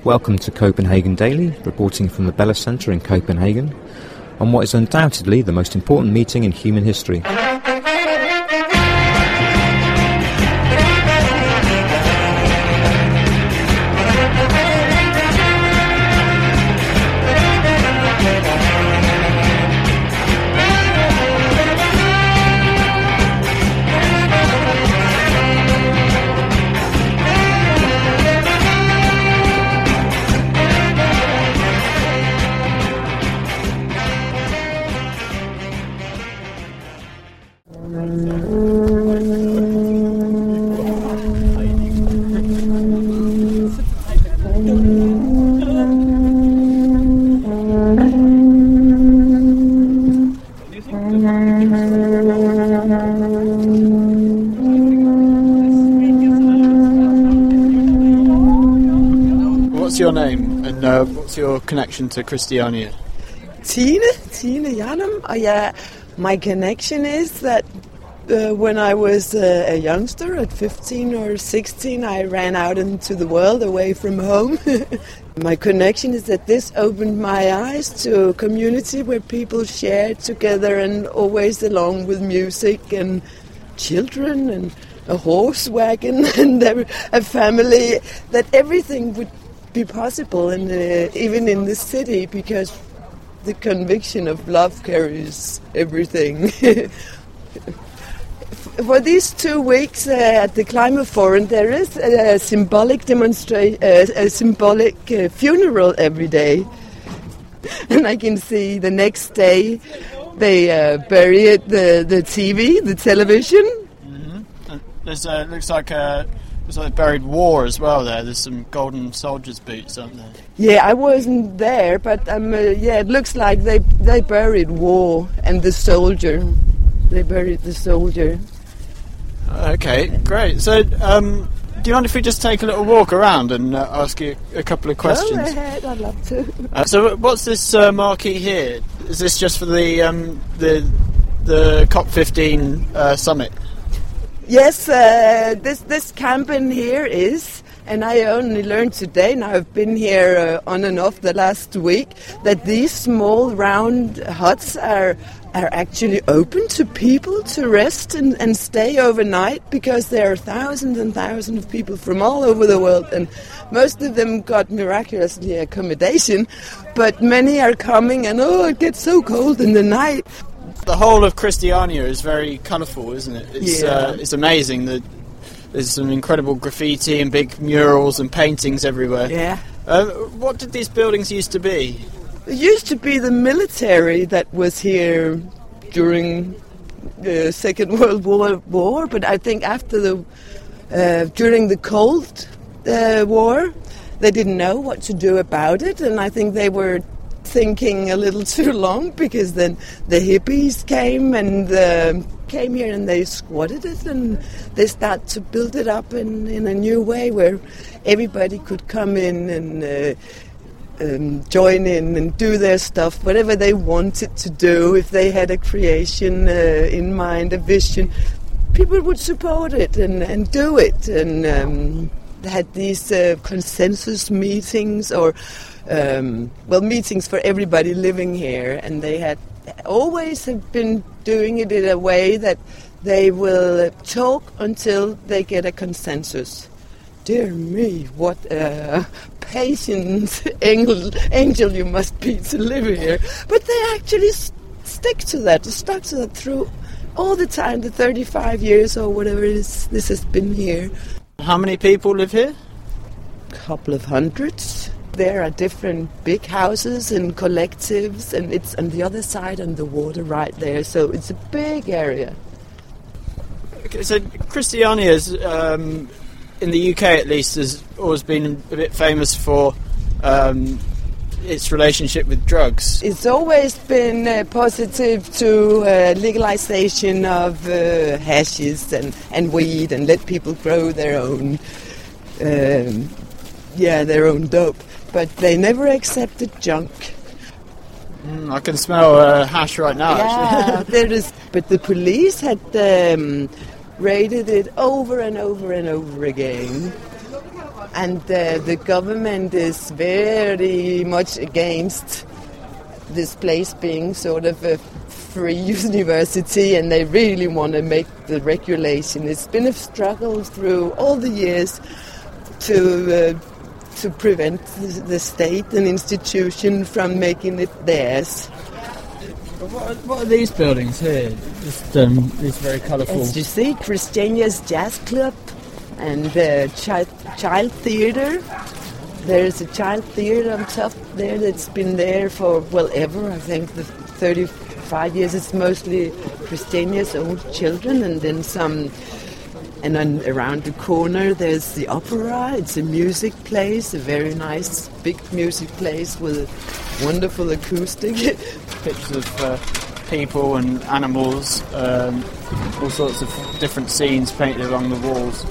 Welcome to Copenhagen Daily, reporting from the Bella Centre in Copenhagen, on what is undoubtedly the most important meeting in human history. What's your name and what's your connection to Christiania? Tine Janum. My connection is that when I was a youngster, at 15 or 16, I ran out into the world away from home. My connection is that this opened my eyes to a community where people shared together and always along with music and children and a horse wagon and a family, that everything would be possible, and even in the city, because the conviction of love carries everything. For these 2 weeks at the Climate Forum, there is a symbolic a symbolic funeral every day, and I can see the next day they bury the TV, the television. Mm-hmm. There's looks like they buried war as well there. There's some golden soldiers' boots, aren't there? Yeah, I wasn't there, but it looks like they buried war and the soldier. They buried the soldier. Okay, great. So, do you mind if we just take a little walk around and ask you a couple of questions? Go ahead, I'd love to. So, what's this marquee here? Is this just for the COP15 summit? Yes, this campaign here is, and I only learned today, now I've been here on and off the last week, that these small round huts are actually open to people to rest and stay overnight, because there are thousands and thousands of people from all over the world, and most of them got miraculously accommodation, but many are coming and it gets so cold in the night. The whole of Christiania is very colourful, isn't it? It's amazing that there's some incredible graffiti and big murals and paintings everywhere. Yeah. What did these buildings used to be? It used to be the military that was here during the Second World War, but I think after during the Cold War, they didn't know what to do about it, and I think they were thinking a little too long, because then the hippies came here and they squatted it, and they started to build it up in a new way where everybody could come in and join in and do their stuff, whatever they wanted to do. If they had a creation in mind, a vision, people would support it and do it, and they had these consensus meetings, or meetings for everybody living here, and they had always have been doing it in a way that they will talk until they get a consensus. Dear me, what a patient angel you must be to live here. But they actually stuck to that through all the time, the 35 years or whatever it is this has been here. How many people live here? A couple of hundreds. There are different big houses and collectives, and it's on the other side on the water right there, so it's a big area. Okay, so Christiania is, in the UK at least, has always been a bit famous for its relationship with drugs. It's always been positive to legalization of hashish and weed, and let people grow their own dope. But they never accepted junk. I can smell hash right now, actually. There is. But the police had raided it over and over and over again. And the government is very much against this place being sort of a free university, and they really want to make the regulation. It's been a struggle through all the years to prevent the state and institution from making it theirs. What are these buildings here? Just these very colourful. As you see, Christiania's Jazz Club and child theatre. There's a child theatre on top there that's been there for, well, ever. I think the 35 years. It's mostly Christiania's own children, and then some. And then around the corner there's the opera. It's a music place, a very nice big music place with a wonderful acoustic. Pictures of people and animals, all sorts of different scenes painted along the walls.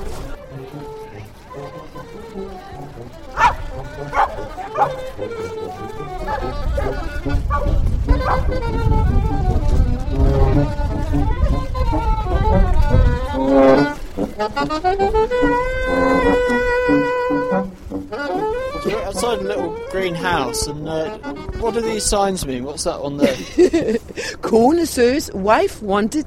So we're outside a little green house, and what do these signs mean? What's that on there? Kone søs, wife wanted.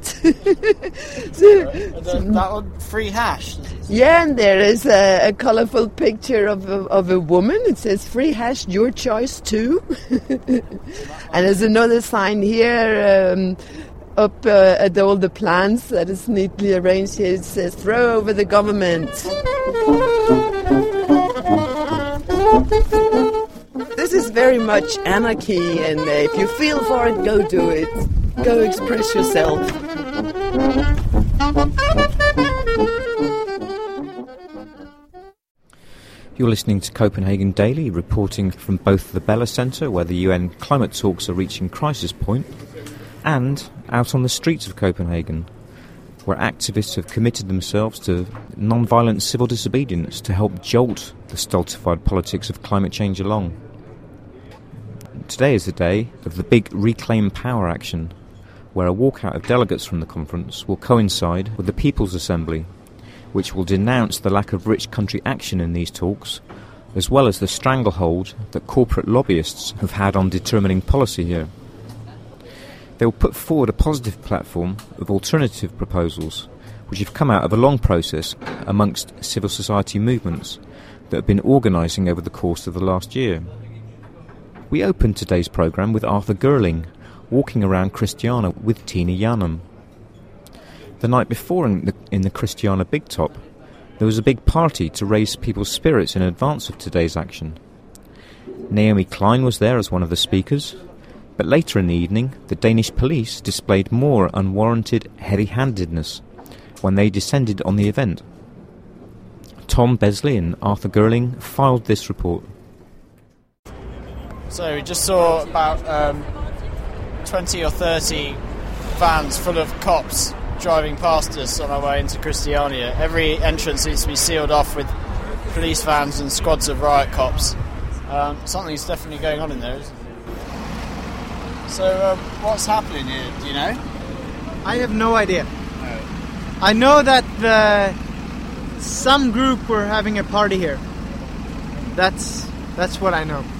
That one, free hash. Yeah, and there is a colourful picture of a woman. It says free hash, your choice too. And there's another sign here up at all the plants that is neatly arranged here. It says throw over the government. This is very much anarchy, and if you feel for it, go do it. Go express yourself. You're listening to Copenhagen Daily, reporting from both the Bella Centre, where the UN climate talks are reaching crisis point, and out on the streets of Copenhagen, where activists have committed themselves to non-violent civil disobedience to help jolt the stultified politics of climate change along. Today is the day of the big Reclaim Power action, where a walkout of delegates from the conference will coincide with the People's Assembly, which will denounce the lack of rich country action in these talks, as well as the stranglehold that corporate lobbyists have had on determining policy here. They will put forward a positive platform of alternative proposals, which have come out of a long process amongst civil society movements that have been organising over the course of the last year. We opened today's programme with Arthur Girling, walking around Christiania with Tina Janum. The night before in the Christiania Big Top, there was a big party to raise people's spirits in advance of today's action. Naomi Klein was there as one of the speakers, but later in the evening, the Danish police displayed more unwarranted heavy-handedness when they descended on the event. Tom Besley and Arthur Girling filed this report. So we just saw about 20 or 30 vans full of cops driving past us on our way into Christiania. Every entrance needs to be sealed off with police vans and squads of riot cops. Something's definitely going on in there, isn't it? So what's happening here, do you know? I have no idea. I know that some group were having a party here. That's what I know.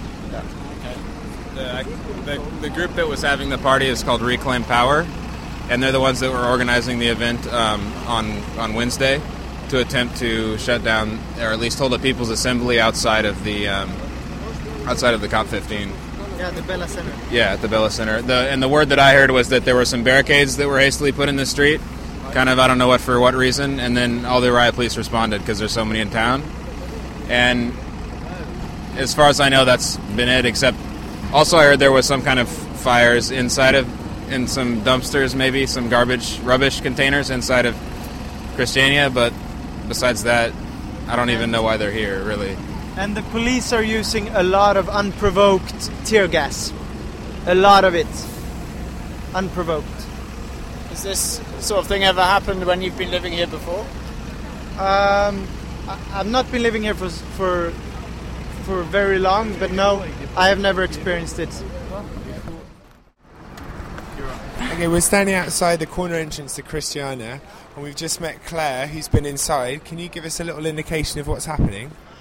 Yeah. Okay. The group that was having the party is called Reclaim Power, and they're the ones that were organizing the event on Wednesday to attempt to shut down, or at least hold a People's Assembly outside of the COP15. Yeah, the Bella Centre. Yeah, at the Bella Centre. And the word that I heard was that there were some barricades that were hastily put in the street, kind of, I don't know for what reason, and then all the riot police responded because there's so many in town. And as far as I know, that's been it, except also I heard there was some kind of fires in some dumpsters, maybe some rubbish containers inside of Christiania, but besides that, I don't even know why they're here, really. And the police are using a lot of unprovoked tear gas. A lot of it. Unprovoked. Has this sort of thing ever happened when you've been living here before? I've not been living here for very long, but no, I have never experienced it. Okay, we're standing outside the corner entrance to Christiania, and we've just met Claire, who's been inside. Can you give us a little indication of what's happening?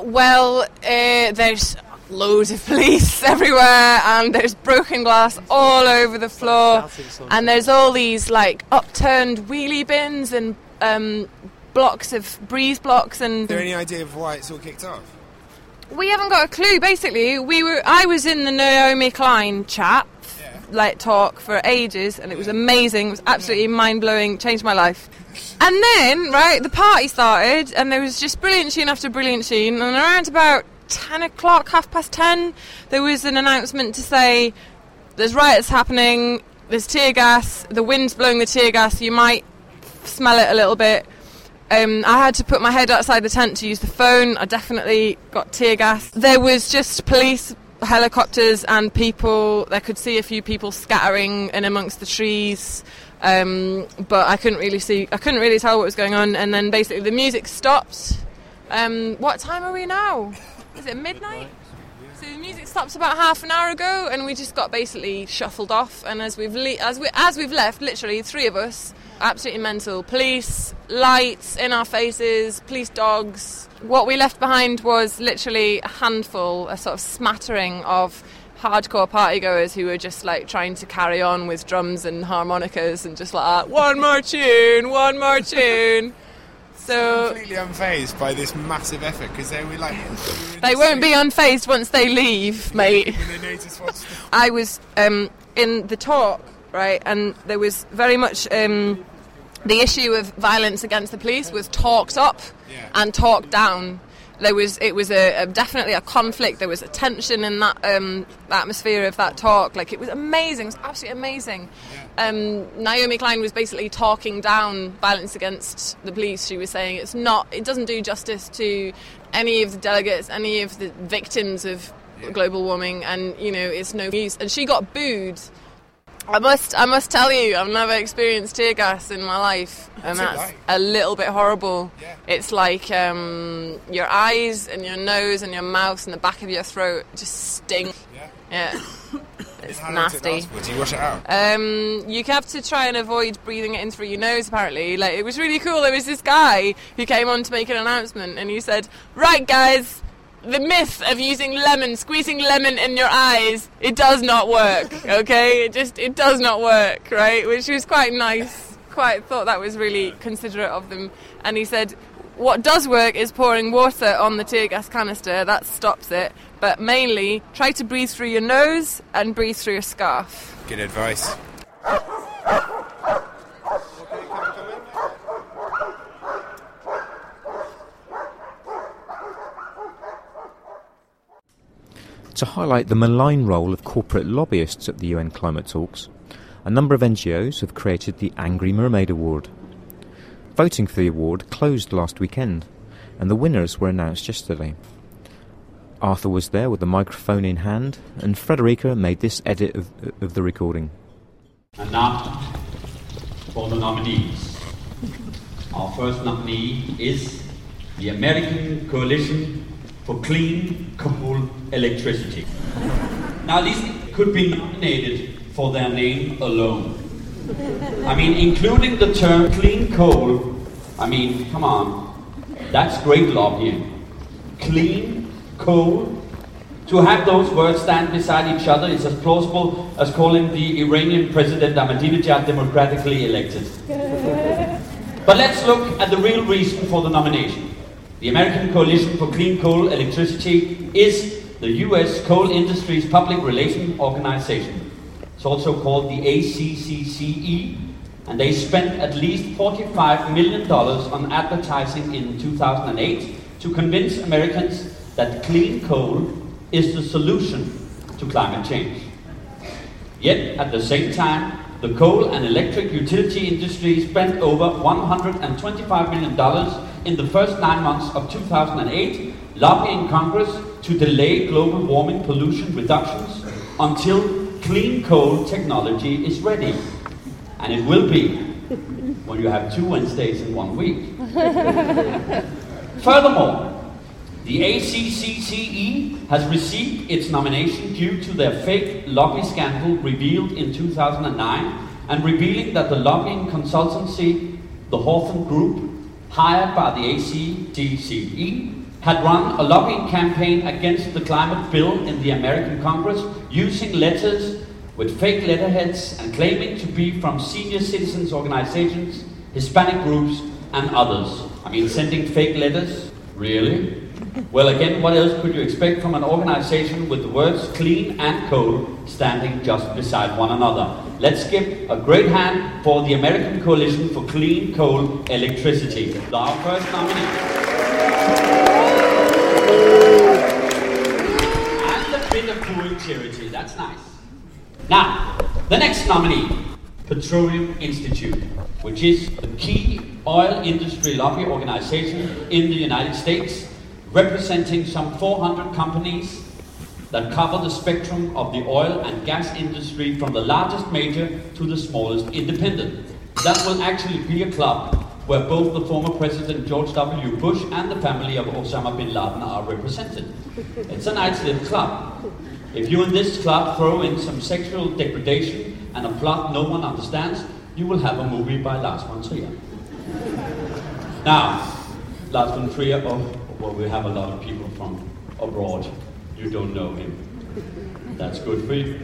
Well, there's loads of police everywhere, and there's broken glass all over the floor, and there's all these like upturned wheelie bins and blocks of breeze blocks. And Is there any idea of why it's all kicked off? we haven't got a clue. Basically, I was in the Naomi Klein chat, talk for ages, and it was amazing. It was absolutely mind-blowing, changed my life. And then, the party started, and there was just brilliant tune after brilliant tune, and around about 10 o'clock, 10:30, there was an announcement to say, there's riots happening, there's tear gas, the wind's blowing the tear gas, you might smell it a little bit. I had to put my head outside the tent to use the phone. I definitely got tear gas. There was just police, helicopters and people. I could see a few people scattering in amongst the trees, but I couldn't really tell what was going on. And then basically the music stopped. What time are we now? Is it midnight? So the music stopped about half an hour ago, and we just got basically shuffled off. And as we've left, literally 3 of us, absolutely mental. Police, lights in our faces, police dogs. What we left behind was literally a handful, a sort of smattering of hardcore partygoers who were just trying to carry on with drums and harmonicas and just one more tune. So completely unfazed by this massive effort, because they were they won't be unfazed once they leave, mate. When they notice what's I was in the talk, and there was very much the issue of violence against the police was talked up and talked down. It was definitely a conflict. There was a tension in that atmosphere of that talk. It was amazing. It was absolutely amazing. Naomi Klein was basically talking down violence against the police. She was saying it doesn't do justice to any of the delegates, any of the victims of global warming, and it's no use. And she got booed. I must tell you, I've never experienced tear gas in my life, and that's a little bit horrible. Yeah. It's like your eyes and your nose and your mouth and the back of your throat just sting. Yeah. It's nasty. Do you wash it out? You have to try and avoid breathing it in through your nose, apparently. It was really cool. There was this guy who came on to make an announcement, and he said, "Right, guys, the myth of squeezing lemon in your eyes, it does not work, okay? It does not work, right?" Which was quite nice. Thought that was really considerate of them. And he said, what does work is pouring water on the tear gas canister. That stops it. But mainly, try to breathe through your nose and breathe through your scarf. Good advice. To highlight the malign role of corporate lobbyists at the UN climate talks, a number of NGOs have created the Angry Mermaid Award. Voting for the award closed last weekend, and the winners were announced yesterday. Arthur was there with a microphone in hand, and Frederica made this edit of the recording. And now, for the nominees. Our first nominee is the American Coalition for Clean Coal Electricity. Now, these could be nominated for their name alone. Including the term clean coal, come on, that's great lobbying. Clean coal. To have those words stand beside each other is as plausible as calling the Iranian president Ahmadinejad democratically elected. But let's look at the real reason for the nomination. The American Coalition for Clean Coal Electricity is the US coal industry's public relations organization. It's also called the ACCCE, and they spent at least $45 million on advertising in 2008 to convince Americans that clean coal is the solution to climate change. Yet, at the same time, the coal and electric utility industry spent over $125 million in the first 9 months of 2008 lobbying Congress to delay global warming pollution reductions until clean coal technology is ready. And it will be when you have 2 Wednesdays in 1 week. Furthermore, the ACCCE has received its nomination due to their fake lobby scandal revealed in 2009 and revealing that the lobbying consultancy, the Hawthorne Group, hired by the ACCCE, had run a lobbying campaign against the climate bill in the American Congress, using letters with fake letterheads and claiming to be from senior citizens organizations, Hispanic groups, and others. I mean, sending fake letters? Really? Well, again, what else could you expect from an organization with the words clean and coal standing just beside one another? Let's give a great hand for the American Coalition for Clean Coal Electricity, our first nominee. And a bit of cool charity, that's nice. Now, the next nominee, Petroleum Institute, which is the key oil industry lobby organization in the United States, representing some 400 companies that cover the spectrum of the oil and gas industry from the largest major to the smallest independent. That will actually be a club where both the former President George W. Bush and the family of Osama bin Laden are represented. It's a nice little club. If you in this club throw in some sexual degradation and a plot no one understands, you will have a movie by Lars von Trier. Now, Lars von Trier, well, we have a lot of people from abroad. You don't know him. That's good for you.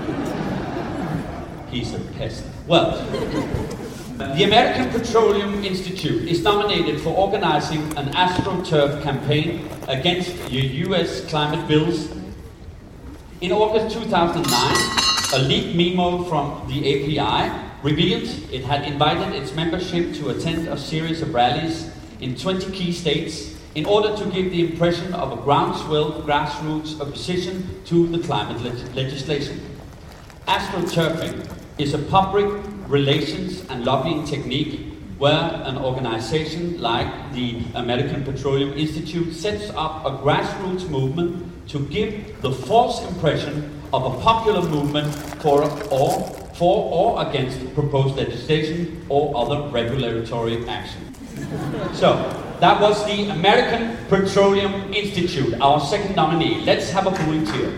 He's a pest. Well, the American Petroleum Institute is nominated for organizing an AstroTurf campaign against your US climate bills. In August 2009, a leaked memo from the API revealed it had invited its membership to attend a series of rallies in 20 key states in order to give the impression of a groundswell grassroots opposition to the climate legislation. AstroTurfing is a public relations and lobbying technique where an organization like the American Petroleum Institute sets up a grassroots movement to give the false impression of a popular movement for or against proposed legislation or other regulatory action. So, that was the American Petroleum Institute, our second nominee. Let's have a booing cheer.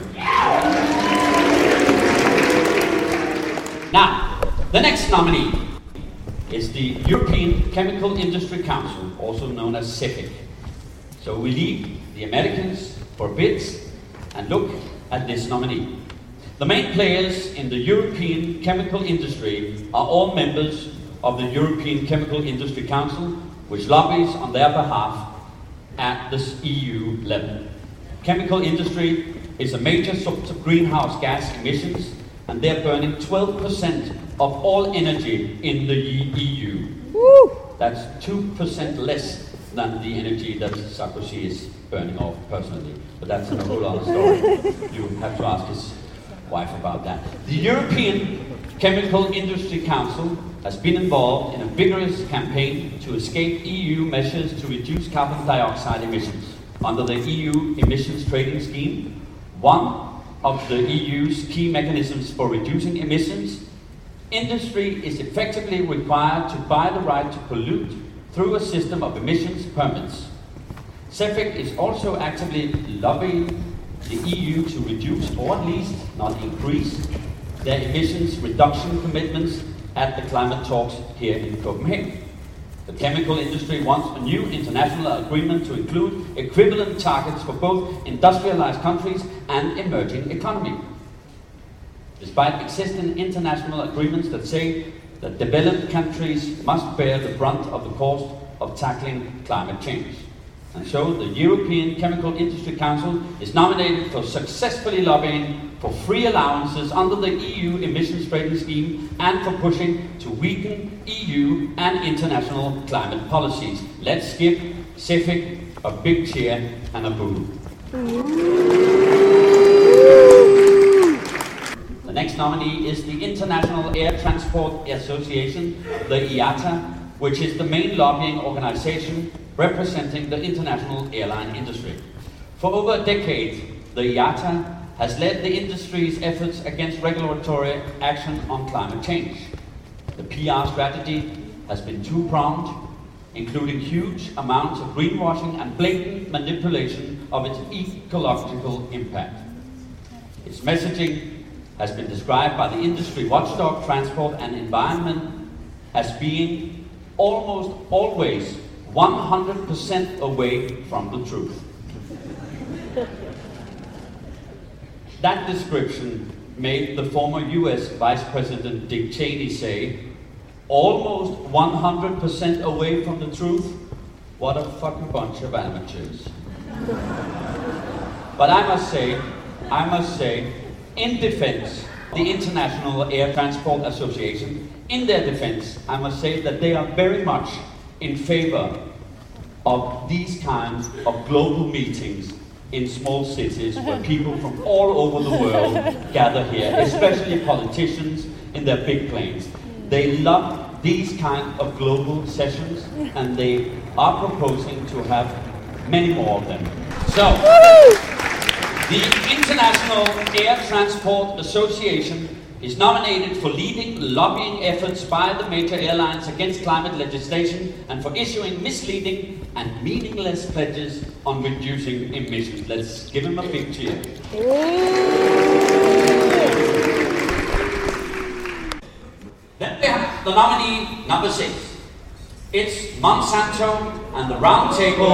Now, the next nominee is the European Chemical Industry Council, also known as CEFIC. So we leave the Americans for bids and look at this nominee. The main players in the European chemical industry are all members of the European Chemical Industry Council, which lobbies on their behalf at the EU level. Chemical industry is a major source of greenhouse gas emissions, and they're burning 12% of all energy in the EU. Woo! That's 2% less than the energy that Sarkozy is burning off personally. But that's a whole other story. You have to ask his wife about that. The European Chemical Industry Council has been involved in a vigorous campaign to escape EU measures to reduce carbon dioxide emissions. Under the EU emissions trading scheme, one of the EU's key mechanisms for reducing emissions, industry is effectively required to buy the right to pollute through a system of emissions permits. CEFIC is also actively lobbying the EU to reduce, or at least not increase, their emissions reduction commitments at the climate talks here in Copenhagen. The chemical industry wants a new international agreement to include equivalent targets for both industrialized countries and emerging economies. Despite existing international agreements that say that developed countries must bear the brunt of the cost of tackling climate change. And so the European Chemical Industry Council is nominated for successfully lobbying for free allowances under the EU emissions trading scheme and for pushing to weaken EU and international climate policies. Let's give CEFIC a big cheer and a boo. The next nominee is the International Air Transport Association, the IATA, which is the main lobbying organization representing the international airline industry. For over a decade, the IATA has led the industry's efforts against regulatory action on climate change. The PR strategy has been two-pronged, including huge amounts of greenwashing and blatant manipulation of its ecological impact. Its messaging has been described by the industry watchdog Transport and Environment as being almost always 100% away from the truth. That description made the former US Vice President Dick Cheney say, almost 100% away from the truth, what a fucking bunch of amateurs. But I must say, in defense, the International Air Transport Association, in their defense, I must say that they are very much in favor of these kinds of global meetings in small cities where people from all over the world gather here, especially politicians in their big planes. They love these kind of global sessions, and they are proposing to have many more of them. So, the International Air Transport Association is nominated for leading lobbying efforts by the major airlines against climate legislation and for issuing misleading and meaningless pledges on reducing emissions. Let's give him a big cheer. Then we have the nominee number 6. It's Monsanto and the Round Table.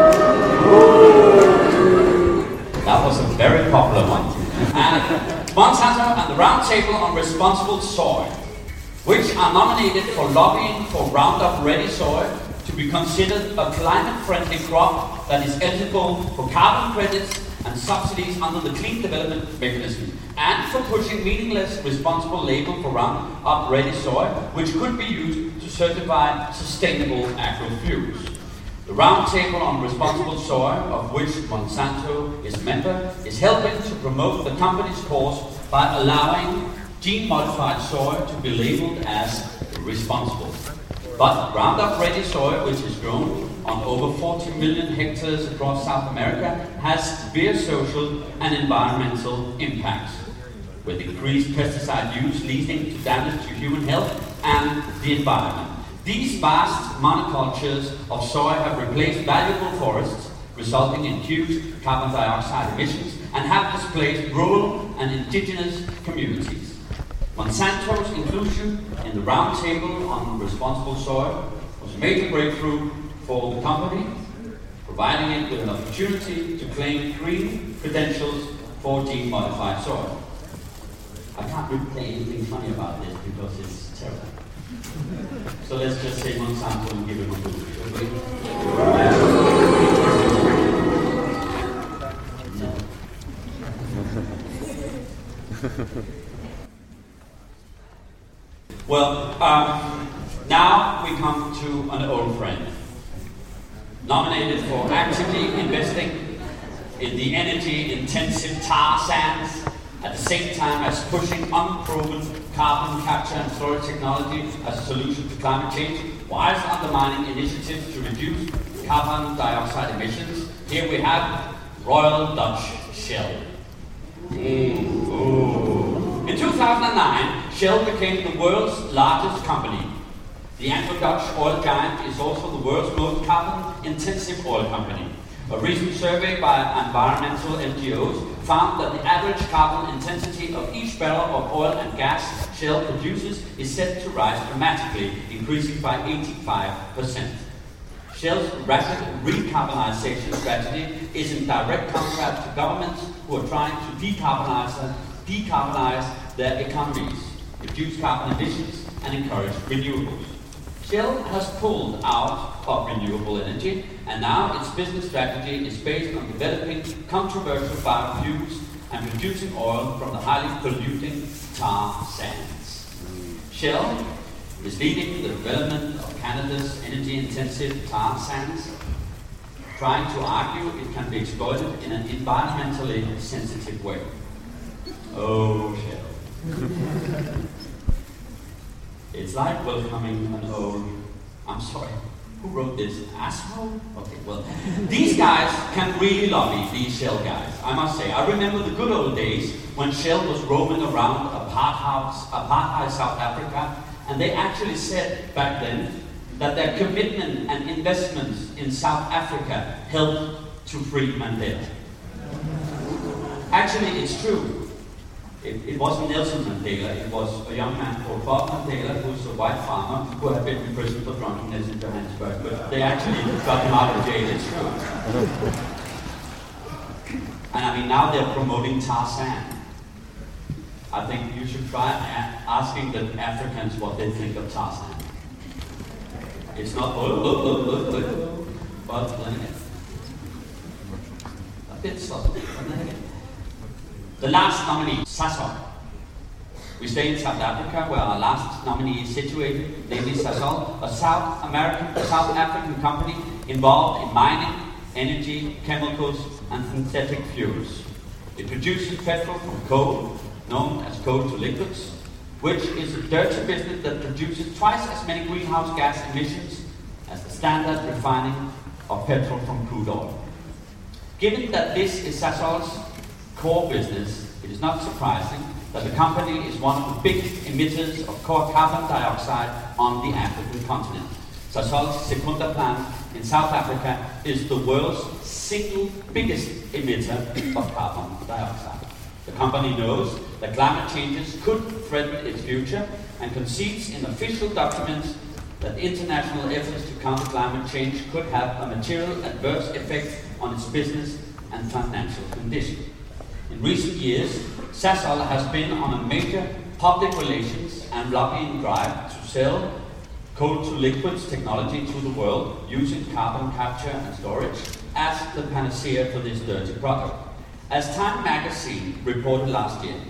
That was a very popular one. And Monsanto and the Round Table on Responsible Soy, which are nominated for lobbying for Roundup Ready soy to be considered a climate-friendly crop that is eligible for carbon credits and subsidies under the Clean Development Mechanism, and for pushing meaningless responsible label for Roundup Ready soy, which could be used to certify sustainable agro-fuels. The Roundtable on Responsible Soy, of which Monsanto is a member, is helping to promote the company's cause by allowing gene-modified soy to be labeled as responsible. But Roundup Ready soy, which is grown on over 40 million hectares across South America, has severe social and environmental impacts, with increased pesticide use leading to damage to human health and the environment. These vast monocultures of soy have replaced valuable forests, resulting in huge carbon dioxide emissions, and have displaced rural and indigenous communities. Monsanto's inclusion in the Roundtable on Responsible Soy was a major breakthrough for the company, providing it with an opportunity to claim green credentials for gene-modified soy. I can't really say anything funny about this because it's terrible. So let's just say Monsanto and give him a boost, should we? Well, now we come to an old friend, nominated for actively investing in the energy-intensive tar sands, at the same time as pushing unproven carbon capture and storage technology as a solution to climate change, whilst undermining initiatives to reduce carbon dioxide emissions. Here we have Royal Dutch Shell. In 2009, Shell became the world's largest company. The Anglo-Dutch oil giant is also the world's most carbon-intensive oil company. A recent survey by environmental NGOs found that the average carbon intensity of each barrel of oil and gas Shell produces is set to rise dramatically, increasing by 85%. Shell's rapid recarbonization strategy is in direct contrast to governments who are trying to decarbonize their economies, reduce carbon emissions, and encourage renewables. Shell has pulled out of renewable energy, and now its business strategy is based on developing controversial biofuels and producing oil from the highly polluting tar sands. Shell is leading the development of Canada's energy-intensive tar sands, trying to argue it can be exploited in an environmentally sensitive way. Oh, Shell. It's like welcoming an old... I'm sorry, who wrote this? Asshole? Okay, well, these guys can really lobby, these Shell guys, I must say. I remember the good old days when Shell was roaming around apartheid South Africa, and they actually said back then that their commitment and investments in South Africa helped to free Mandela. Actually, it's true. It wasn't Nelson Mandela, it was a young man called Bob Mandela, who was a white farmer who had been imprisoned for drunkenness in Johannesburg, but they actually got him out of jail, it's true. And I mean, now they're promoting Tarzan. I think you should try asking the Africans what they think of Tarzan. It's not, but then again, a bit subtle, but then again. The last nominee, Sasol. We stay in South Africa, where our last nominee is situated, namely Sasol, a South African company involved in mining, energy, chemicals, and synthetic fuels. It produces petrol from coal, known as coal to liquids, which is a dirty business that produces twice as many greenhouse gas emissions as the standard refining of petrol from crude oil. Given that this is Sasol's core business, it is not surprising that the company is one of the biggest emitters of carbon dioxide on the African continent. Sasol's Secunda plant in South Africa is the world's single biggest emitter of carbon dioxide. The company knows that climate changes could threaten its future and concedes in official documents that international efforts to counter climate change could have a material adverse effect on its business and financial condition. In recent years, Sasol has been on a major public relations and lobbying drive to sell coal-to-liquids technology to the world using carbon capture and storage as the panacea for this dirty product. As Time magazine reported last year,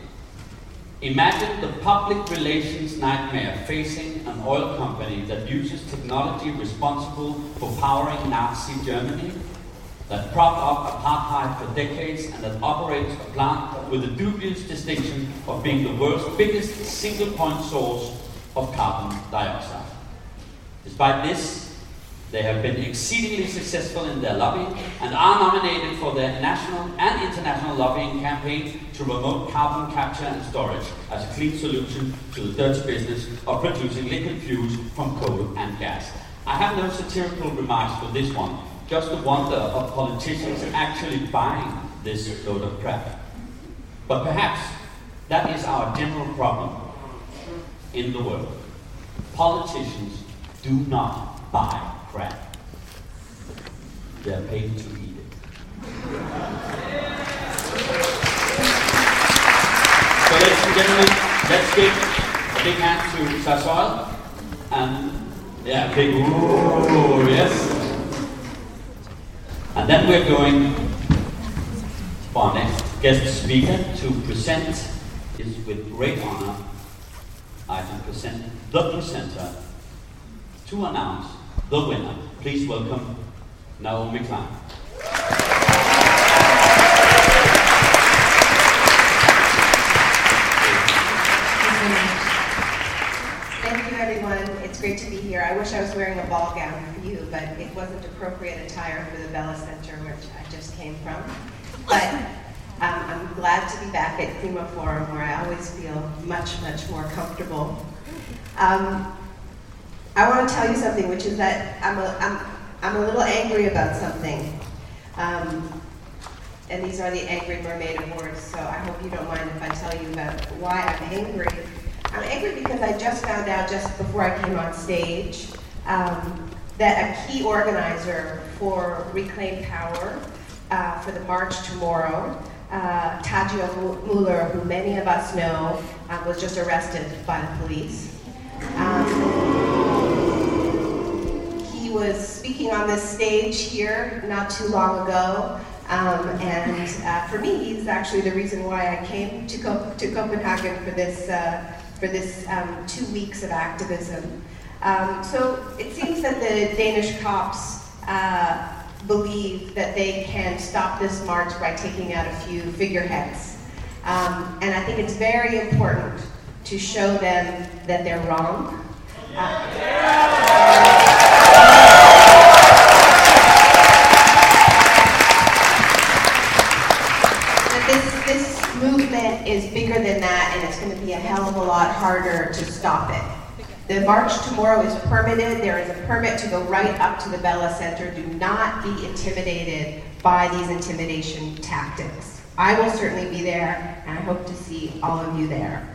imagine the public relations nightmare facing an oil company that uses technology responsible for powering Nazi Germany, that propped up apartheid for decades, and that operates a plant with the dubious distinction of being the world's biggest single-point source of carbon dioxide. Despite this, they have been exceedingly successful in their lobbying and are nominated for their national and international lobbying campaign to promote carbon capture and storage as a clean solution to the dirty business of producing liquid fuels from coal and gas. I have no satirical remarks for this one, just the wonder of politicians actually buying this load of crap. But perhaps that is our general problem in the world. Politicians do not buy crap. They are paid to eat it. So ladies and gentlemen, let's give a big hand to Sasol. And yeah, big ooh, yes. And then we're going for our next guest speaker to present. Is with great honor I can present the presenter to announce the winner. Please welcome Naomi Klein. Thank you, everyone. It's great to be here. I wish I was wearing a ball gown for you, but it wasn't appropriate attire for the Bella Center, which I just came from. But I'm glad to be back at Klima Forum, where I always feel much, much more comfortable. I want to tell you something, which is that I'm a little angry about something. And these are the Angry Mermaid Awards, so I hope you don't mind if I tell you about why I'm angry. I'm angry because I just found out, just before I came on stage, that a key organizer for Reclaim Power for the march tomorrow, Tadjia Muller, who many of us know, was just arrested by the police. He was speaking on this stage here not too long ago, and for me, he's actually the reason why I came to Copenhagen for this 2 weeks of activism. So it seems that the Danish cops believe that they can stop this march by taking out a few figureheads. And I think it's very important to show them that they're wrong. This movement is bigger than that, and it's going to be a hell of a lot harder to stop it. The march tomorrow is permitted. There is a permit to go right up to the Bella Center. Do not be intimidated by these intimidation tactics. I will certainly be there, and I hope to see all of you there.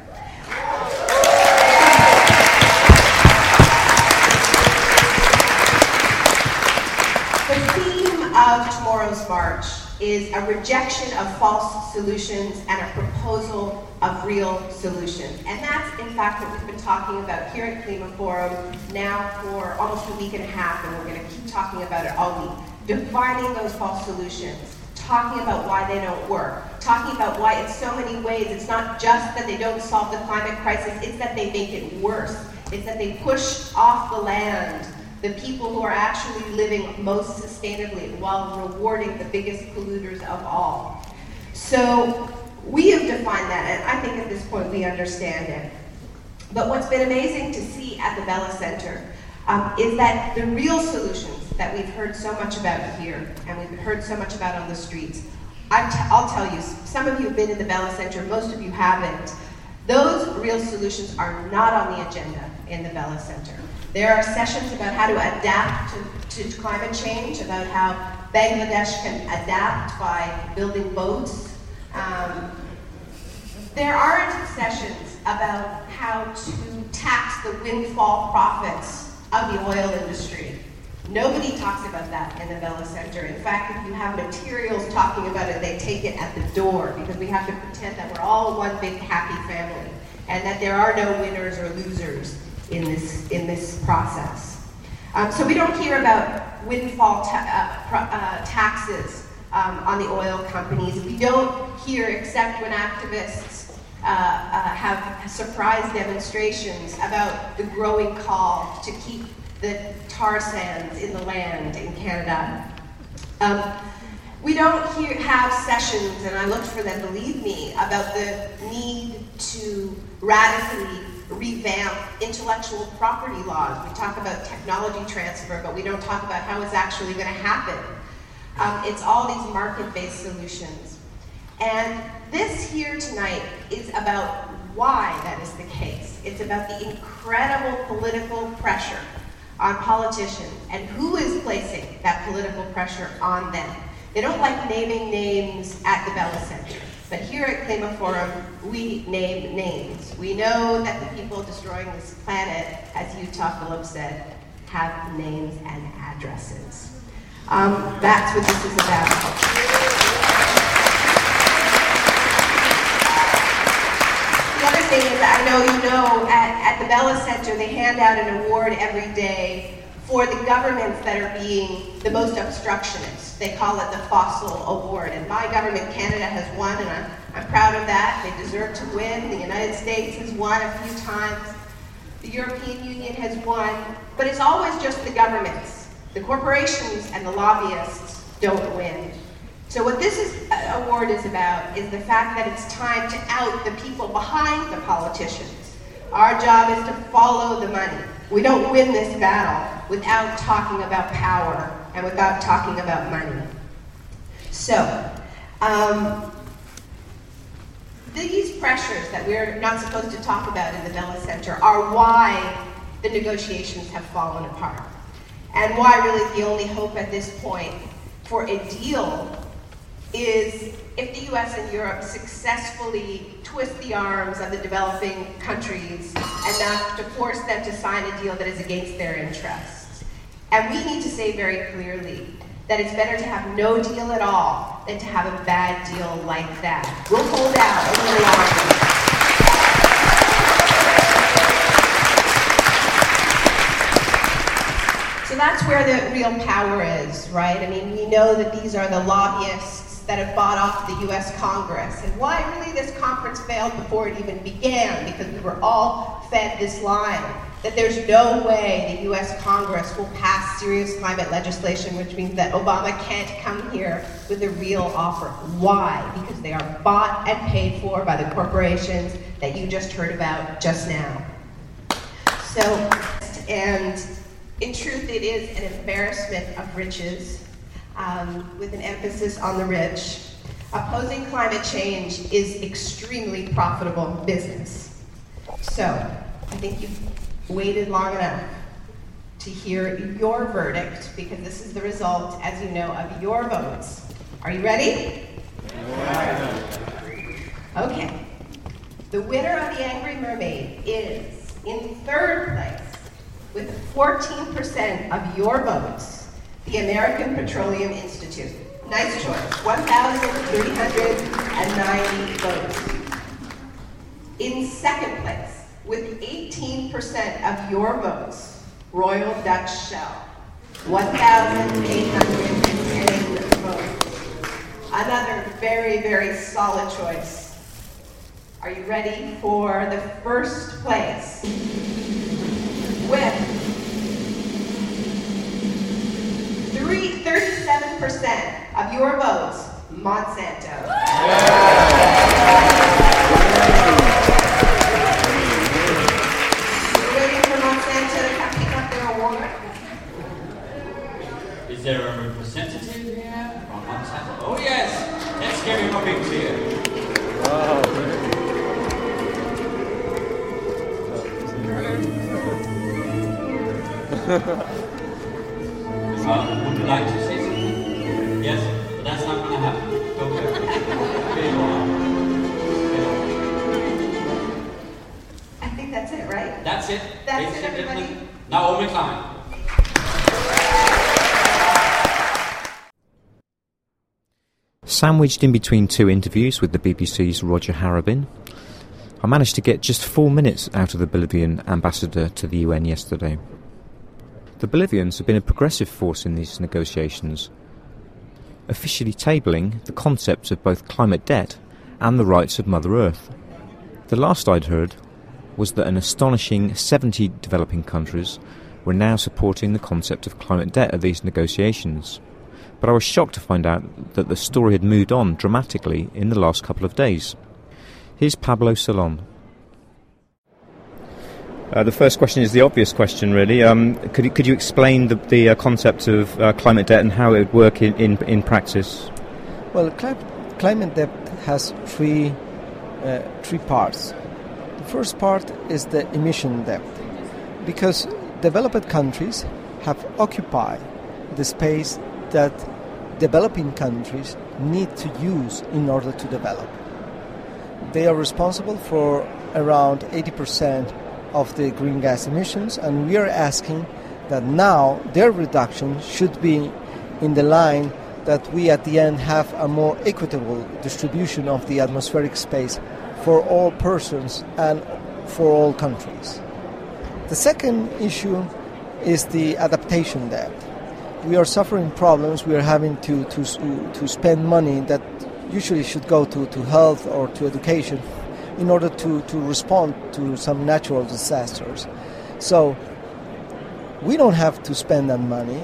The theme of tomorrow's march is a rejection of false solutions and a proposal of real solutions. And that's, in fact, what we've been talking about here at Klima Forum now for almost a week and a half, and we're going to keep talking about it all week. Defining those false solutions, talking about why they don't work, talking about why in so many ways it's not just that they don't solve the climate crisis, it's that they make it worse. It's that they push off the land the people who are actually living most sustainably while rewarding the biggest polluters of all. So we have defined that, and I think at this point we understand it. But what's been amazing to see at the Bella Center is that the real solutions that we've heard so much about here, and we've heard so much about on the streets, I'll tell you, some of you have been in the Bella Center, most of you haven't. Those real solutions are not on the agenda in the Bella Center. There are sessions about how to adapt to climate change, about how Bangladesh can adapt by building boats. There aren't sessions about how to tax the windfall profits of the oil industry. Nobody talks about that in the Bella Center. In fact, if you have materials talking about it, they take it at the door because we have to pretend that we're all one big happy family and that there are no winners or losers in this process. So we don't hear about windfall taxes on the oil companies. We don't hear, except when activists have surprise demonstrations about the growing call to keep the tar sands in the land in Canada. We don't have sessions, and I looked for them, believe me, about the need to radically revamp intellectual property laws. We talk about technology transfer, but we don't talk about how it's actually going to happen. It's all these market-based solutions. And this here tonight is about why that is the case. It's about the incredible political pressure on politicians and who is placing that political pressure on them. They don't like naming names at the Bella Center, but here at Klima Forum, we name names. We know that the people destroying this planet, as Utah Phillips said, have names and addresses. That's what this is about. The other thing is, I know you know, at the Bella Center, they hand out an award every day for the governments that are being the most obstructionist. They call it the Fossil Award. And my government, Canada, has won, and I'm proud of that. They deserve to win. The United States has won a few times. The European Union has won. But it's always just the governments. The corporations and the lobbyists don't win. So what this award is about is the fact that it's time to out the people behind the politicians. Our job is to follow the money. We don't win this battle without talking about power and without talking about money. So, these pressures that we're not supposed to talk about in the Bella Center are why the negotiations have fallen apart. And why really the only hope at this point for a deal is if the US and Europe successfully twist the arms of the developing countries enough to force them to sign a deal that is against their interests. And we need to say very clearly that it's better to have no deal at all than to have a bad deal like that. We'll hold out a little longer. So that's where the real power is, right? I mean, we know that these are the lobbyists that have bought off the US Congress, and why really this conference failed before it even began, because we were all fed this line that there's no way the US Congress will pass serious climate legislation, which means that Obama can't come here with a real offer. Why? Because they are bought and paid for by the corporations that you just heard about just now. So, and in truth, it is an embarrassment of riches, with an emphasis on the rich. Opposing climate change is extremely profitable business. So, I think you've waited long enough to hear your verdict, because this is the result, as you know, of your votes. Are you ready? Okay. The winner of the Angry Mermaid is, in third place, with 14% of your votes, the American Petroleum Institute. Nice choice. 1,390 votes. In second place, with 18% of your votes, Royal Dutch Shell. 1,810 votes. Another very, very solid choice. Are you ready for the first place? With 37% of your votes, Monsanto. We're waiting for Monsanto to pick up their award. Is there a representative here from Monsanto? Oh yes! Let's give him a big cheer. Would you like to say something? Yes, but that's not going to happen. Don't worry. I think that's it, right? That's it. That's it, everybody. Naomi Klein. Sandwiched in between two interviews with the BBC's Roger Harrabin, I managed to get just 4 minutes out of the Bolivian ambassador to the UN yesterday. The Bolivians have been a progressive force in these negotiations, officially tabling the concepts of both climate debt and the rights of Mother Earth. The last I'd heard was that an astonishing 70 developing countries were now supporting the concept of climate debt at these negotiations. But I was shocked to find out that the story had moved on dramatically in the last couple of days. Here's Pablo Salon. The first question is the obvious question, really. Could you explain the concept of climate debt and how it would work in practice? Well, climate debt has three parts. The first part is the emission debt, because developed countries have occupied the space that developing countries need to use in order to develop. They are responsible for around 80% of the green gas emissions, and we are asking that now their reduction should be in the line that we at the end have a more equitable distribution of the atmospheric space for all persons and for all countries. The second issue is the adaptation debt. We are suffering problems. We are having to spend money that usually should go to health or to education in order to respond to some natural disasters. So we don't have to spend that money.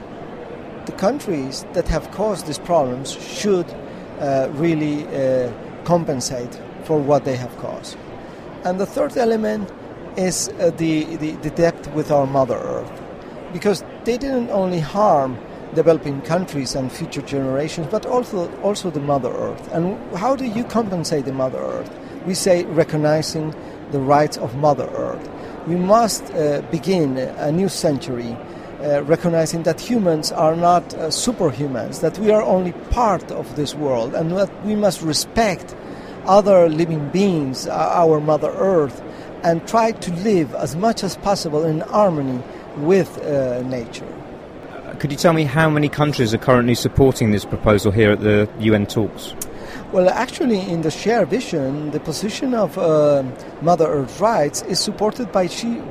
The countries that have caused these problems should really compensate for what they have caused. And the third element is the debt with our Mother Earth, because they didn't only harm developing countries and future generations, but also the Mother Earth. And how do you compensate the Mother Earth? We say recognizing the rights of Mother Earth. We must begin a new century recognizing that humans are not superhumans, that we are only part of this world, and that we must respect other living beings, our Mother Earth, and try to live as much as possible in harmony with nature. Could you tell me how many countries are currently supporting this proposal here at the UN talks? Well, actually, in the shared vision, the position of Mother Earth rights is supported by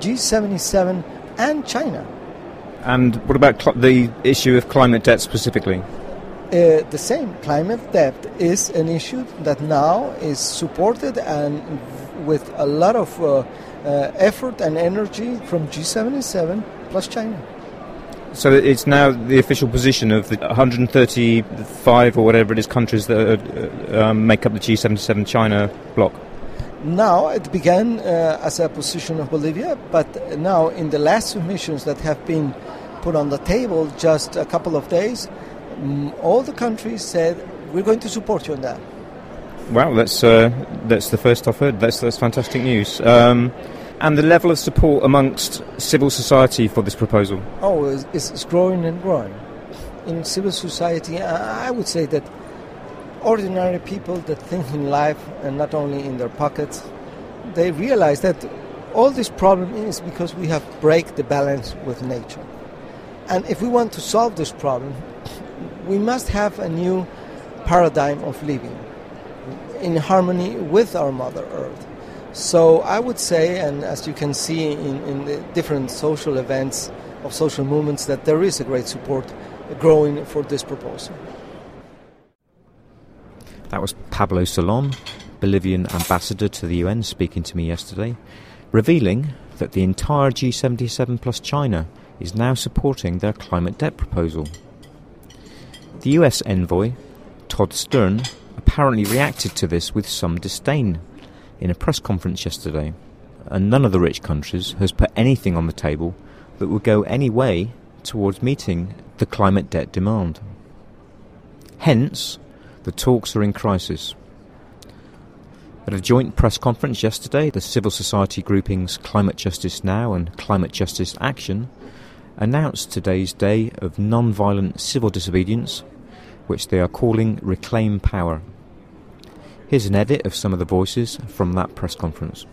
G77 and China. And what about the issue of climate debt specifically? The same. Climate debt is an issue that now is supported and with a lot of effort and energy from G77 plus China. So it's now the official position of the 135 or whatever it is countries that make up the G77 China bloc? Now it began as a position of Bolivia, but now in the last submissions that have been put on the table just a couple of days, all the countries said, we're going to support you on that. Wow, that's the first I've heard. That's fantastic news. And the level of support amongst civil society for this proposal? Oh, it's growing and growing. In civil society, I would say that ordinary people that think in life and not only in their pockets, they realize that all this problem is because we have break the balance with nature. And if we want to solve this problem, we must have a new paradigm of living in harmony with our Mother Earth. So I would say, and as you can see in the different social events of social movements, that there is a great support growing for this proposal. That was Pablo Solon, Bolivian ambassador to the UN, speaking to me yesterday, revealing that the entire G77 plus China is now supporting their climate debt proposal. The US envoy, Todd Stern, apparently reacted to this with some disdain in a press conference yesterday, and none of the rich countries has put anything on the table that would go any way towards meeting the climate debt demand. Hence, the talks are in crisis. At a joint press conference yesterday, the civil society groupings Climate Justice Now and Climate Justice Action announced today's day of non-violent civil disobedience, which they are calling Reclaim Power. Here's an edit of some of the voices from that press conference.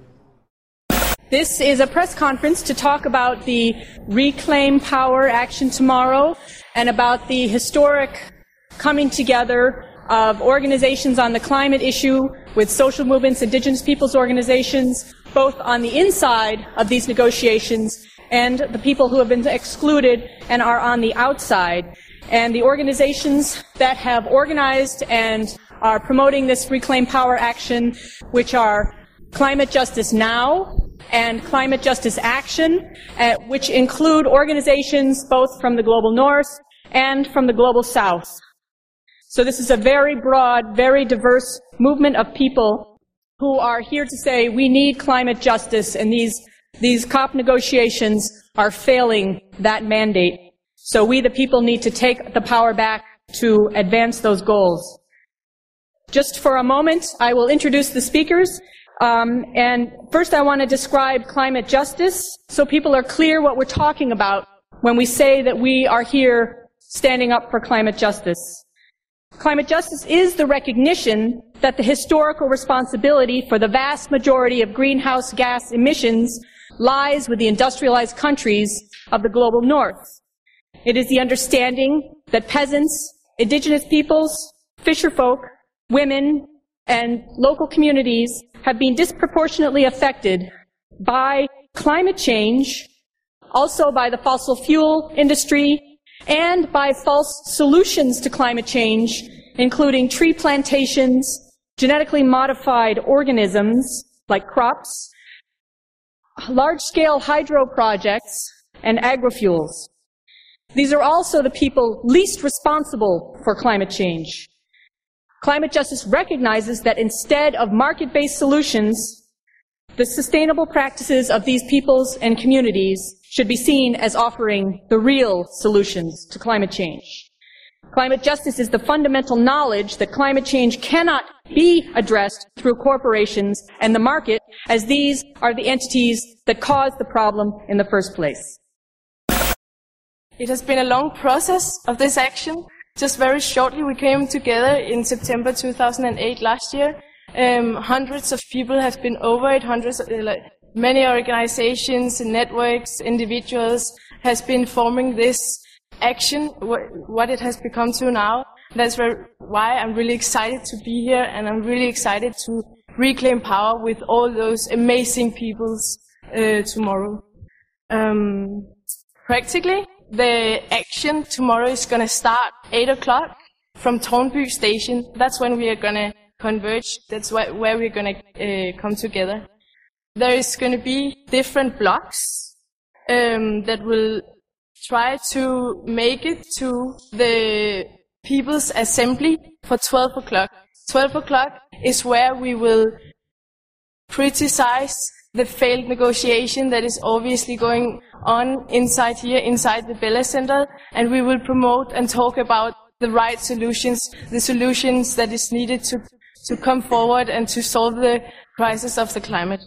This is a press conference to talk about the Reclaim Power action tomorrow and about the historic coming together of organizations on the climate issue with social movements, indigenous peoples organizations, both on the inside of these negotiations and the people who have been excluded and are on the outside. And the organizations that have organized and are promoting this Reclaim Power action, which are Climate Justice Now and Climate Justice Action, which include organizations both from the Global North and from the Global South. So this is a very broad, very diverse movement of people who are here to say we need climate justice, and these COP negotiations are failing that mandate. So we, the people, need to take the power back to advance those goals. Just for a moment, I will introduce the speakers. And first I want to describe climate justice so people are clear what we're talking about when we say that we are here standing up for climate justice. Climate justice is the recognition that the historical responsibility for the vast majority of greenhouse gas emissions lies with the industrialized countries of the global north. It is the understanding that peasants, indigenous peoples, fisherfolk, women, and local communities have been disproportionately affected by climate change, also by the fossil fuel industry, and by false solutions to climate change, including tree plantations, genetically modified organisms like crops, large-scale hydro projects, and agrofuels. These are also the people least responsible for climate change. Climate justice recognizes that instead of market-based solutions, the sustainable practices of these peoples and communities should be seen as offering the real solutions to climate change. Climate justice is the fundamental knowledge that climate change cannot be addressed through corporations and the market, as these are the entities that caused the problem in the first place. It has been a long process of this action. Just very shortly, we came together in September 2008 last year. Hundreds of people have been over it, many organizations, networks, individuals has been forming this action, what it has become to now. That's why I'm really excited to be here, and I'm really excited to reclaim power with all those amazing peoples tomorrow. Practically, the action tomorrow is going to start 8 o'clock from Tårnby Station. That's when we are going to converge. That's where we're going to come together. There is going to be different blocks that will try to make it to the People's Assembly for 12 o'clock. 12 o'clock is where we will criticize the failed negotiation that is obviously going on inside here, inside the Bella Center, and we will promote and talk about the right solutions, the solutions that is needed to come forward and to solve the crisis of the climate.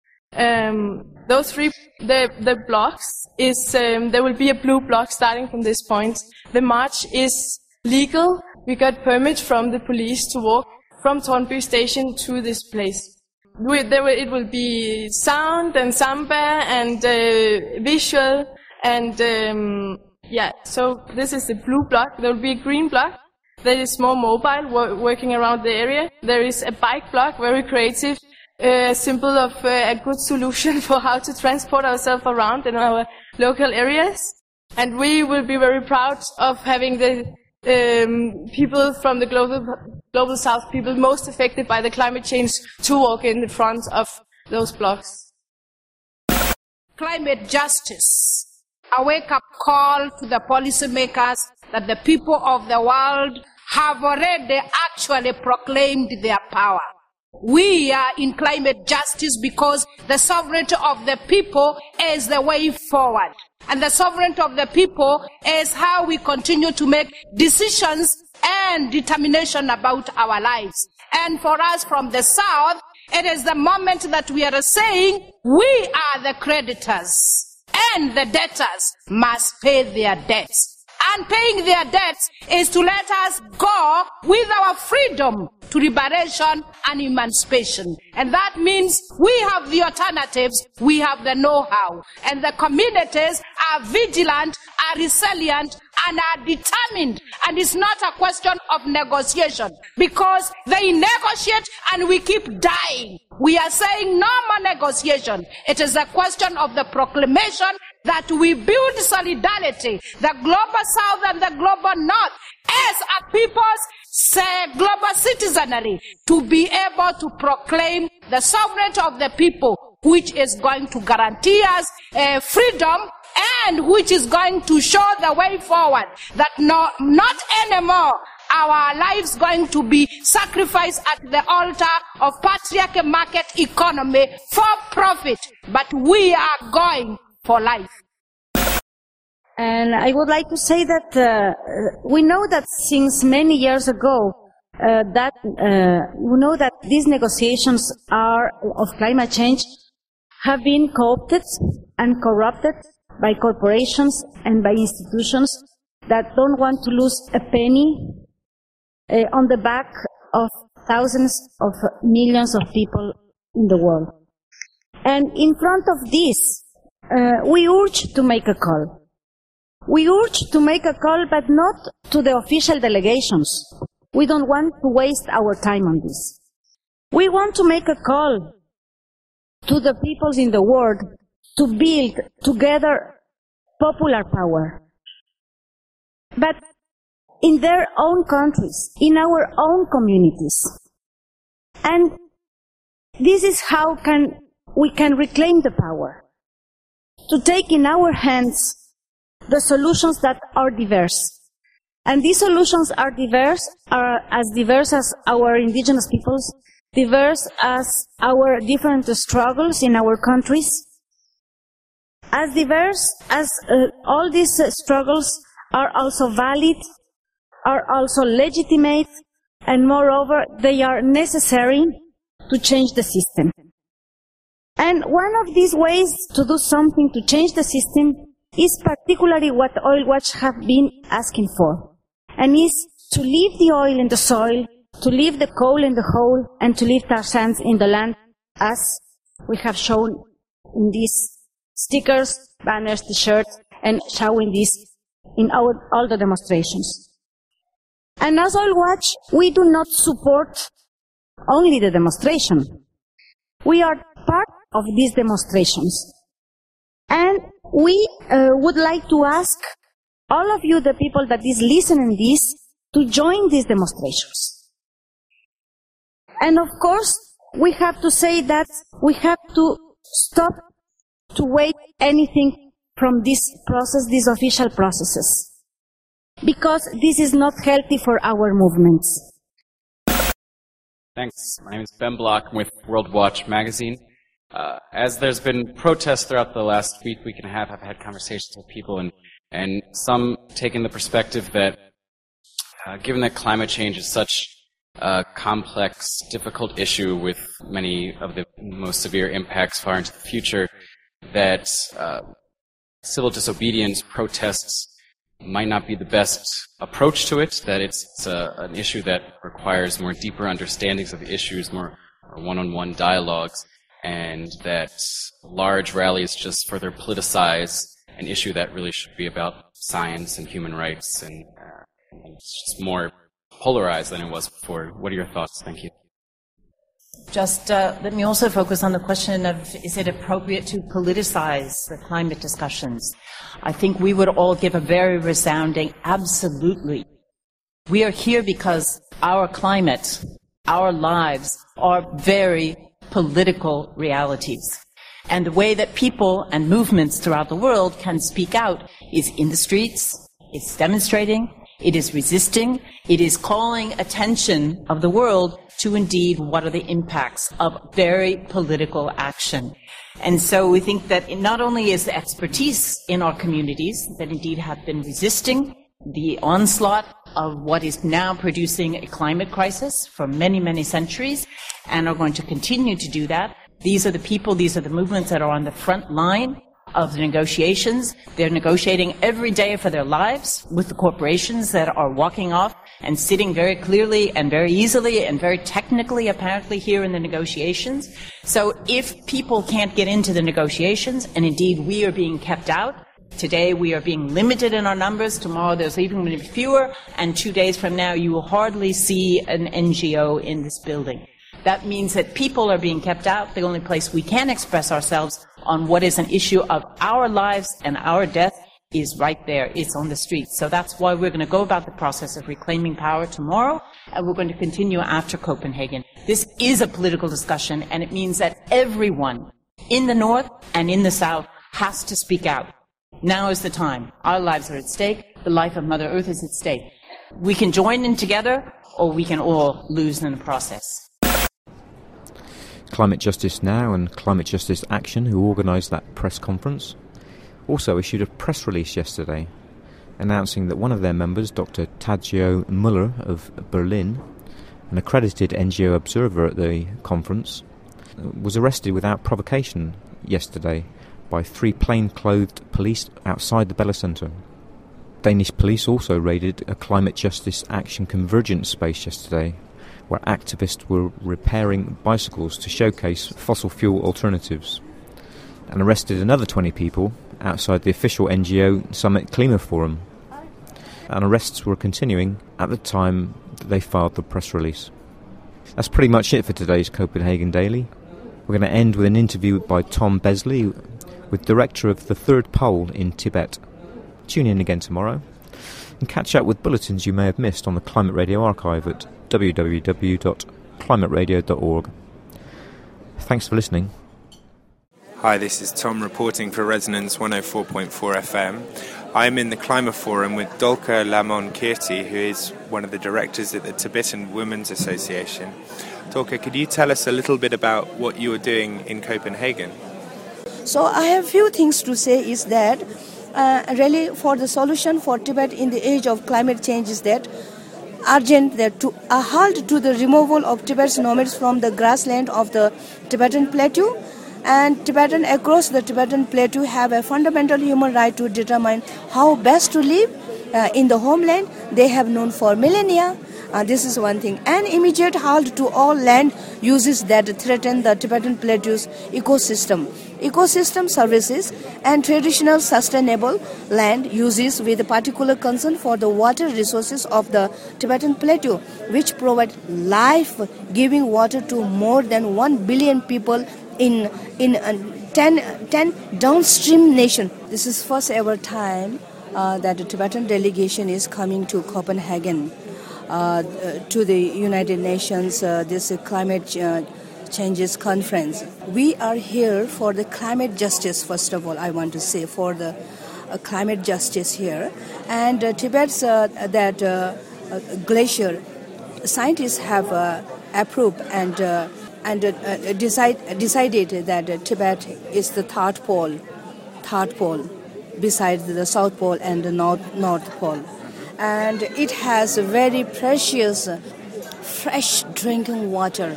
Those three, the blocks is, there will be a blue block starting from this point. The march is legal. We got permit from the police to walk from Tårnby Station to this place. It will be sound and samba and visual and Yeah, so this is the blue block. There will be a green block that is more mobile, working around the area. There is a bike block, very creative, symbol of a good solution for how to transport ourselves around in our local areas. And we will be very proud of having the people from the global south, people most affected by the climate change, to walk in the front of those blocks. Climate justice. A wake-up call to the policymakers that the people of the world have already actually proclaimed their power. We are in climate justice because the sovereignty of the people is the way forward. And the sovereignty of the people is how we continue to make decisions and determination about our lives. And for us from the South, it is the moment that we are saying we are the creditors and the debtors must pay their debts. And paying their debts is to let us go with our freedom to liberation and emancipation. And that means we have the alternatives, we have the know-how. And the communities are vigilant, are resilient, and are determined. And it's not a question of negotiation, because they negotiate and we keep dying. We are saying no more negotiation. It is a question of the proclamation that we build solidarity, the global south and the global north, as a people's global citizenry, to be able to proclaim the sovereignty of the people, which is going to guarantee us freedom and which is going to show the way forward, that not anymore our lives going to be sacrificed at the altar of patriarchal market economy for profit, but we are going for life. And I would like to say that we know that since many years ago we know that these negotiations of climate change have been co-opted and corrupted by corporations and by institutions that don't want to lose a penny on the back of thousands of millions of people in the world. And in front of this, we urge to make a call. We urge to make a call, but not to the official delegations. We don't want to waste our time on this. We want to make a call to the peoples in the world to build together popular power. But in their own countries, in our own communities. And this is how we can reclaim the power. To take in our hands the solutions that are diverse. And these solutions are as diverse as our indigenous peoples, diverse as our different struggles in our countries, as diverse as all these struggles are also valid, are also legitimate, and moreover, they are necessary to change the system. And one of these ways to do something to change the system is particularly what Oil Watch have been asking for, and is to leave the oil in the soil, to leave the coal in the hole, and to leave tar sands in the land, as we have shown in these stickers, banners, t-shirts, and showing this in all the demonstrations. And as Oil Watch, we do not support only the demonstration. We are part of these demonstrations. And we would like to ask all of you, the people that is listening this, to join these demonstrations. And of course, we have to say that we have to stop to wait anything from this process, these official processes, because this is not healthy for our movements. Thanks. My name is Ben Block. I'm with World Watch magazine. As there's been protests throughout the last week and a half, I've had conversations with people, and some taking the perspective that given that climate change is such a complex, difficult issue with many of the most severe impacts far into the future, that civil disobedience protests might not be the best approach to it, that it's an issue that requires more deeper understandings of the issues, more one-on-one dialogues, and that large rallies just further politicize an issue that really should be about science and human rights, and it's just more polarized than it was before. What are your thoughts? Thank you. Just let me also focus on the question of, is it appropriate to politicize the climate discussions? I think we would all give a very resounding absolutely. We are here because our climate, our lives, are very political realities. And the way that people and movements throughout the world can speak out is in the streets, it's demonstrating, it is resisting, it is calling attention of the world to indeed what are the impacts of very political action. And so we think that it not only is the expertise in our communities that indeed have been resisting the onslaught of what is now producing a climate crisis for many, many centuries, and are going to continue to do that. These are the people, these are the movements that are on the front line of the negotiations. They're negotiating every day for their lives with the corporations that are walking off and sitting very clearly and very easily and very technically, apparently, here in the negotiations. So if people can't get into the negotiations, and indeed we are being kept out, today we are being limited in our numbers, tomorrow there's even going to be fewer, and 2 days from now you will hardly see an NGO in this building. That means that people are being kept out. The only place we can express ourselves on what is an issue of our lives and our death is right there. It's on the streets. So that's why we're going to go about the process of reclaiming power tomorrow, and we're going to continue after Copenhagen. This is a political discussion, and it means that everyone in the north and in the south has to speak out. Now is the time. Our lives are at stake. The life of Mother Earth is at stake. We can join in together, or we can all lose in the process. Climate Justice Now and Climate Justice Action, who organised that press conference, also issued a press release yesterday announcing that one of their members, Dr. Tadzio Müller of Berlin, an accredited NGO observer at the conference, was arrested without provocation yesterday by 3 plain-clothed police outside the Bella Centre. Danish police also raided a Climate Justice Action convergence space yesterday, where activists were repairing bicycles to showcase fossil fuel alternatives, and arrested another 20 people outside the official NGO Summit Klimaforum. And arrests were continuing at the time that they filed the press release. That's pretty much it for today's Copenhagen Daily. We're going to end with an interview by Tom Besley with director of the Third Pole in Tibet. Tune in again tomorrow and catch up with bulletins you may have missed on the Climate Radio archive at www.climateradio.org. Thanks for listening. Hi, this is Tom reporting for Resonance 104.4 FM. I'm in the Klimaforum with Dolka Lamon-Kirti, who is one of the directors at the Tibetan Women's Association. Dolka, could you tell us a little bit about what you are doing in Copenhagen? So I have a few things to say is that really for the solution for Tibet in the age of climate change is that urgent that to a halt to the removal of Tibet's nomads from the grassland of the Tibetan plateau, and Tibetan across the Tibetan plateau have a fundamental human right to determine how best to live in the homeland they have known for millennia. This is one thing. An immediate halt to all land uses that threaten the Tibetan plateau's ecosystem services and traditional sustainable land uses with particular concern for the water resources of the Tibetan plateau, which provide life-giving water to more than 1 billion people in 10 downstream nations. This is first ever time that the Tibetan delegation is coming to Copenhagen to the United Nations, this climate changes conference. We are here for the climate justice, first of all, I want to say, for the climate justice here. And Tibet's glacier, scientists have approved and decided that Tibet is the third pole, besides the South Pole and the North Pole. And it has very precious fresh drinking water.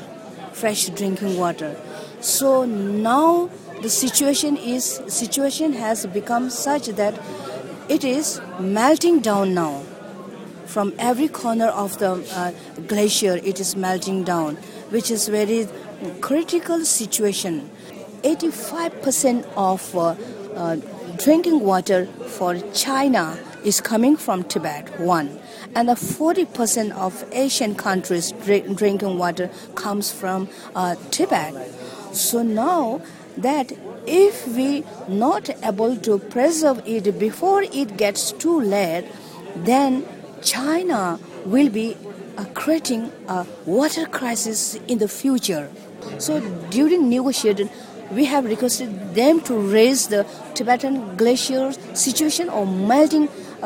So now the situation has become such that it is melting down now. From every corner of the glacier, it is melting down, which is very critical situation. 85% of drinking water for China is coming from Tibet, one. And the 40% of Asian countries drinking water comes from Tibet. So now that if we not able to preserve it before it gets too late, then China will be creating a water crisis in the future. So during negotiation, we have requested them to raise the Tibetan glacier situation or melting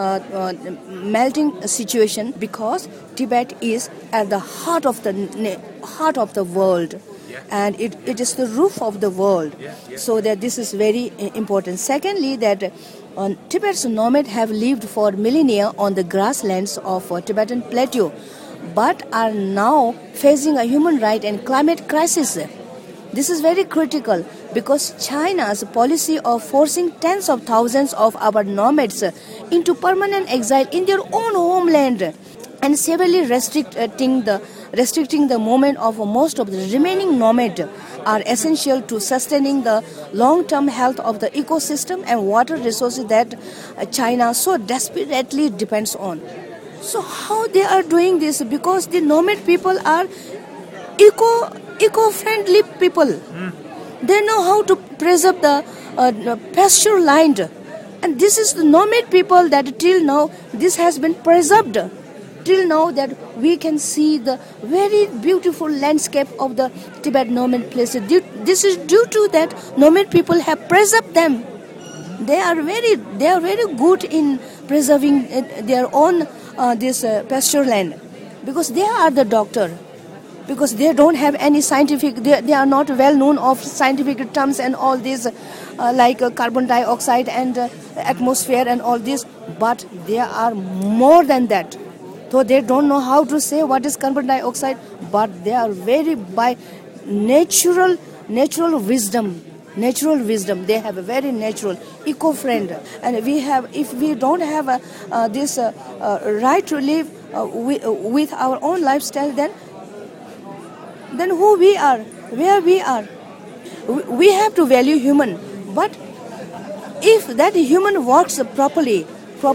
situation, because Tibet is at the heart of the world, and it is the roof of the world. So that this is very important. Secondly, that Tibet's nomads have lived for millennia on the grasslands of Tibetan plateau, but are now facing a human right and climate crisis. This is very critical because China's policy of forcing tens of thousands of our nomads into permanent exile in their own homeland and severely restricting the movement of most of the remaining nomads are essential to sustaining the long-term health of the ecosystem and water resources that China so desperately depends on. So how they are doing this? Because the nomad people are eco-friendly people. They know how to preserve the pasture land, and this is the nomad people that till now this has been preserved. Till now that we can see the very beautiful landscape of the Tibet nomad places. This is due to that nomad people have preserved them. They are very good in preserving their own this pasture land, because they are the doctor. Because they don't have any scientific, they are not well known of scientific terms and all this like carbon dioxide and atmosphere and all this, but they are more than that. So they don't know how to say what is carbon dioxide, but they are very by natural wisdom. They have a very natural eco-friend, and if we don't have this right to live with our own lifestyle, then who we are, where we are. We have to value human, but if that human works properly,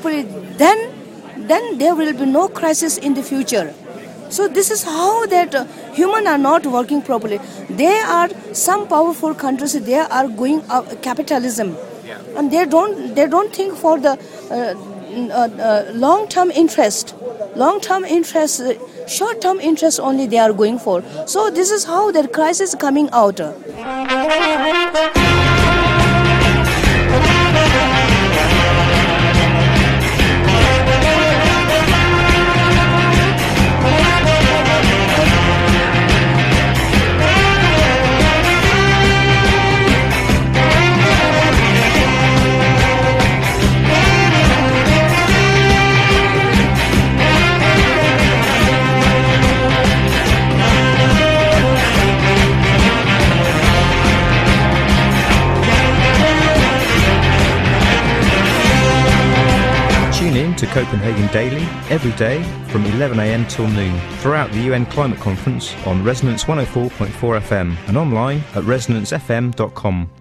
then there will be no crisis in the future. So this is how that human are not working properly. There are some powerful countries, they are going capitalism, and they don't think for the long-term interest. Short-term interest only they are going for. So this is how their crisis is coming out. To Copenhagen Daily every day from 11 a.m. till noon throughout the UN Climate Conference on Resonance 104.4 FM and online at resonancefm.com.